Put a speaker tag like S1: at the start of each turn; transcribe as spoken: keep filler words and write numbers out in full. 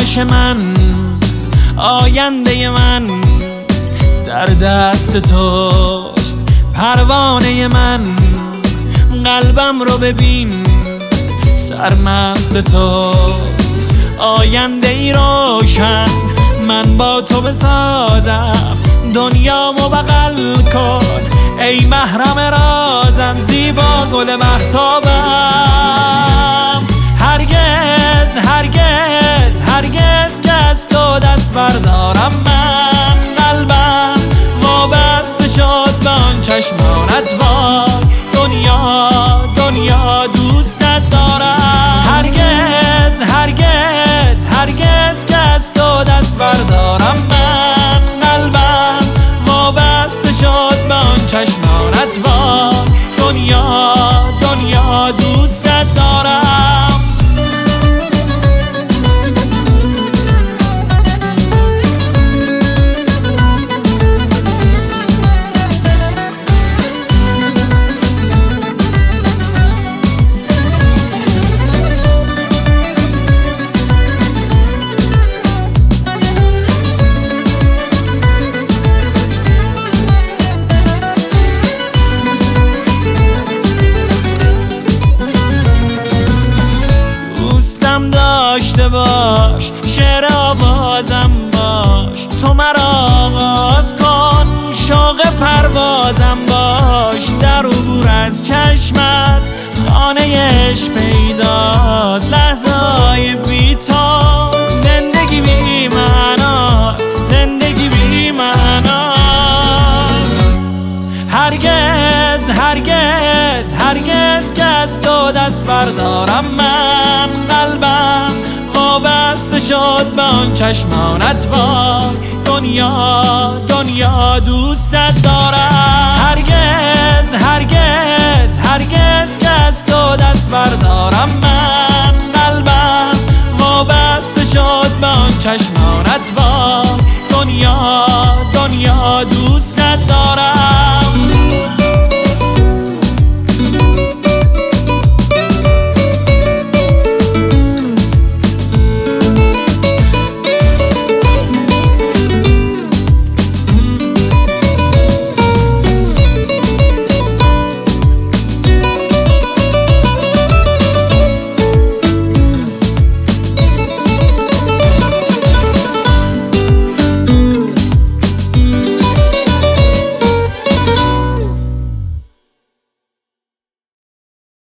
S1: آتش من، آینده من در دست توست. پروانه من، قلبم رو ببین سرمست توست. آینده ای روشن من با تو بسازم، دنیامو بغل کن ای محرم رازم، زیبا گل مهتابم. هرگز هرگز هرگز که از تو دست بردارم من، قلبم وابسته شد به آن چشمانت وای. دنیا دنیا دوستت دارم. هرگز هرگز هرگز که از تو دست بردارم من، قلبم وابسته شد به آن چشمانت وای. دنیا دنیا دوستت دارم. داشته باش شعر آوازم باش، تو مرا آغاز کن شوق پروازم باش. در عبور از چشمت خانه عشق پیداست، لحظه‌های بی تو زندگی بی معناست، زندگی بی معناست. هرگز هرگز هرگز که از تو دست بردارم من، قلبم وابسته شد به آن چشمانت وای. دنیا دنیا دوستت دارم. هرگز هرگز هرگز که از تو دست بردارم من، قلبم وابسته شد به آن چشمانت